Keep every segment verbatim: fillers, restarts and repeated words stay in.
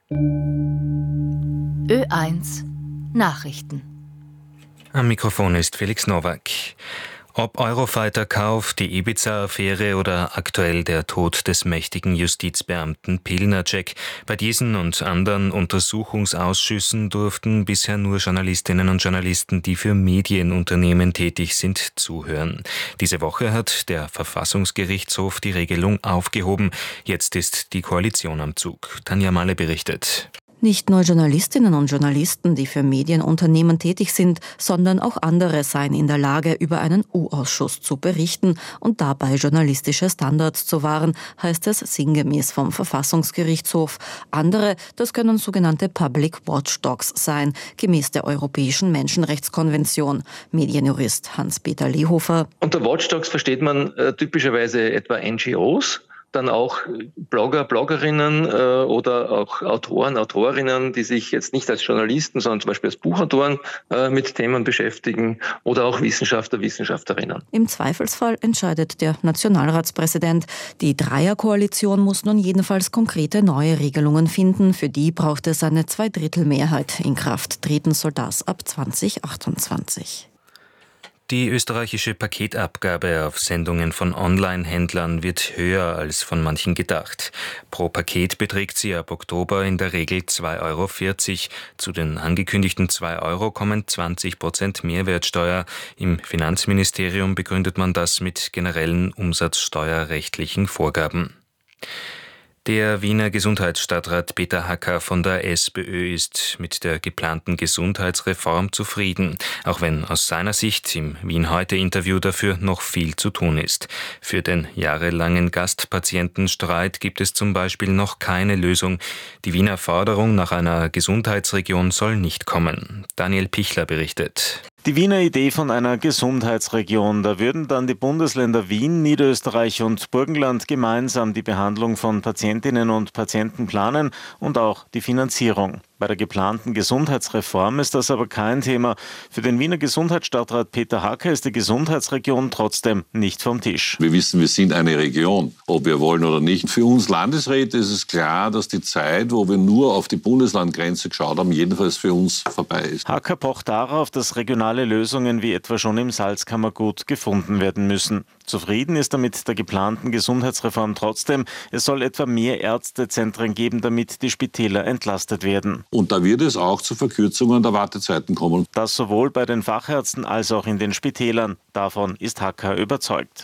Ö eins Nachrichten. Am Mikrofon ist Felix Nowak. Ob Eurofighter-Kauf, die Ibiza-Affäre oder aktuell der Tod des mächtigen Justizbeamten Pilnacek, bei diesen und anderen Untersuchungsausschüssen durften bisher nur Journalistinnen und Journalisten, die für Medienunternehmen tätig sind, zuhören. Diese Woche hat der Verfassungsgerichtshof die Regelung aufgehoben. Jetzt ist die Koalition am Zug. Tanja Malle berichtet. Nicht nur Journalistinnen und Journalisten, die für Medienunternehmen tätig sind, sondern auch andere seien in der Lage, über einen U-Ausschuss zu berichten und dabei journalistische Standards zu wahren, heißt es sinngemäß vom Verfassungsgerichtshof. Andere, das können sogenannte Public Watchdogs sein, gemäß der Europäischen Menschenrechtskonvention. Medienjurist Hans-Peter Lehofer. Unter Watchdogs versteht man äh, typischerweise etwa N G Os. Dann auch Blogger, Bloggerinnen äh, oder auch Autoren, Autorinnen, die sich jetzt nicht als Journalisten, sondern zum Beispiel als Buchautoren äh, mit Themen beschäftigen oder auch Wissenschaftler, Wissenschaftlerinnen. Im Zweifelsfall entscheidet der Nationalratspräsident. Die Dreierkoalition muss nun jedenfalls konkrete neue Regelungen finden. Für die braucht es eine Zweidrittelmehrheit. In Kraft treten soll das ab zwanzig achtundzwanzig. Die österreichische Paketabgabe auf Sendungen von Online-Händlern wird höher als von manchen gedacht. Pro Paket beträgt sie ab Oktober in der Regel zwei Euro vierzig. Zu den angekündigten zwei Euro kommen zwanzig Prozent Mehrwertsteuer. Im Finanzministerium begründet man das mit generellen umsatzsteuerrechtlichen Vorgaben. Der Wiener Gesundheitsstadtrat Peter Hacker von der SPÖ ist mit der geplanten Gesundheitsreform zufrieden, auch wenn aus seiner Sicht im Wien-Heute-Interview dafür noch viel zu tun ist. Für den jahrelangen Gastpatientenstreit gibt es zum Beispiel noch keine Lösung. Die Wiener Forderung nach einer Gesundheitsregion soll nicht kommen. Daniel Pichler berichtet. Die Wiener Idee von einer Gesundheitsregion, da würden dann die Bundesländer Wien, Niederösterreich und Burgenland gemeinsam die Behandlung von Patientinnen und Patienten planen und auch die Finanzierung. Bei der geplanten Gesundheitsreform ist das aber kein Thema. Für den Wiener Gesundheitsstadtrat Peter Hacker ist die Gesundheitsregion trotzdem nicht vom Tisch. Wir wissen, wir sind eine Region, ob wir wollen oder nicht. Für uns Landesräte ist es klar, dass die Zeit, wo wir nur auf die Bundeslandgrenze geschaut haben, jedenfalls für uns vorbei ist. Hacker pocht darauf, dass regionale Lösungen wie etwa schon im Salzkammergut gefunden werden müssen. Zufrieden ist er mit der geplanten Gesundheitsreform trotzdem. Es soll etwa mehr Ärztezentren geben, damit die Spitäler entlastet werden. Und da wird es auch zu Verkürzungen der Wartezeiten kommen. Das sowohl bei den Fachärzten als auch in den Spitälern. Davon ist Hacker überzeugt.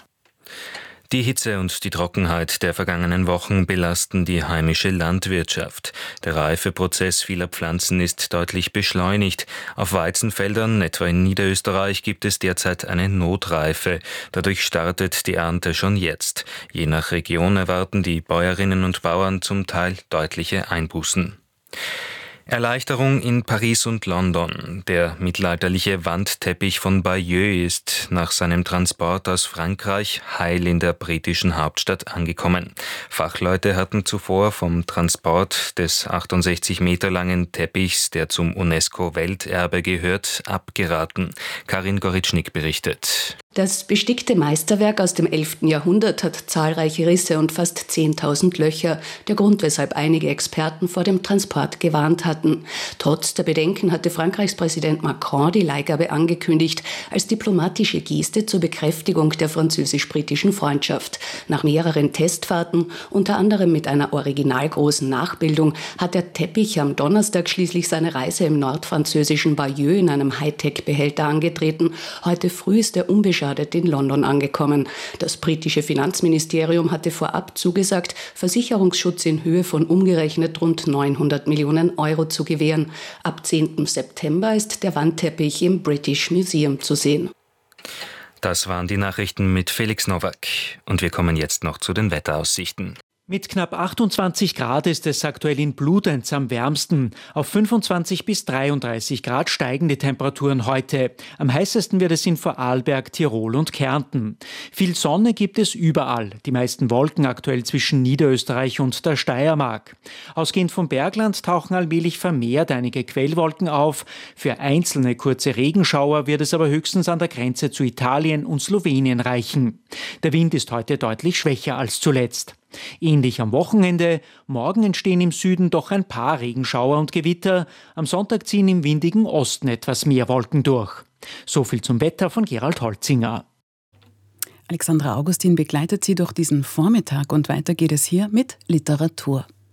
Die Hitze und die Trockenheit der vergangenen Wochen belasten die heimische Landwirtschaft. Der Reifeprozess vieler Pflanzen ist deutlich beschleunigt. Auf Weizenfeldern, etwa in Niederösterreich, gibt es derzeit eine Notreife. Dadurch startet die Ernte schon jetzt. Je nach Region erwarten die Bäuerinnen und Bauern zum Teil deutliche Einbußen. Erleichterung in Paris und London. Der mittelalterliche Wandteppich von Bayeux ist nach seinem Transport aus Frankreich heil in der britischen Hauptstadt angekommen. Fachleute hatten zuvor vom Transport des achtundsechzig Meter langen Teppichs, der zum UNESCO-Welterbe gehört, abgeraten. Karin Goritschnik berichtet. Das bestickte Meisterwerk aus dem elften Jahrhundert hat zahlreiche Risse und fast zehntausend Löcher. Der Grund, weshalb einige Experten vor dem Transport gewarnt hatten. Trotz der Bedenken hatte Frankreichs Präsident Macron die Leihgabe angekündigt, als diplomatische Geste zur Bekräftigung der französisch-britischen Freundschaft. Nach mehreren Testfahrten, unter anderem mit einer originalgroßen Nachbildung, hat der Teppich am Donnerstag schließlich seine Reise im nordfranzösischen Bayeux in einem Hightech-Behälter angetreten. Heute früh ist er unbeschadet in London angekommen. Das britische Finanzministerium hatte vorab zugesagt, Versicherungsschutz in Höhe von umgerechnet rund neunhundert Millionen Euro zu gewähren. Ab zehnten September ist der Wandteppich im British Museum zu sehen. Das waren die Nachrichten mit Felix Nowak. Und wir kommen jetzt noch zu den Wetteraussichten. Mit knapp achtundzwanzig Grad ist es aktuell in Bludenz am wärmsten. Auf fünfundzwanzig bis dreiunddreißig Grad steigen die Temperaturen heute. Am heißesten wird es in Vorarlberg, Tirol und Kärnten. Viel Sonne gibt es überall. Die meisten Wolken aktuell zwischen Niederösterreich und der Steiermark. Ausgehend vom Bergland tauchen allmählich vermehrt einige Quellwolken auf. Für einzelne kurze Regenschauer wird es aber höchstens an der Grenze zu Italien und Slowenien reichen. Der Wind ist heute deutlich schwächer als zuletzt. Ähnlich am Wochenende. Morgen entstehen im Süden doch ein paar Regenschauer und Gewitter. Am Sonntag ziehen im windigen Osten etwas mehr Wolken durch. So viel zum Wetter von Gerald Holzinger. Alexandra Augustin begleitet Sie durch diesen Vormittag und weiter geht es hier mit Literatur.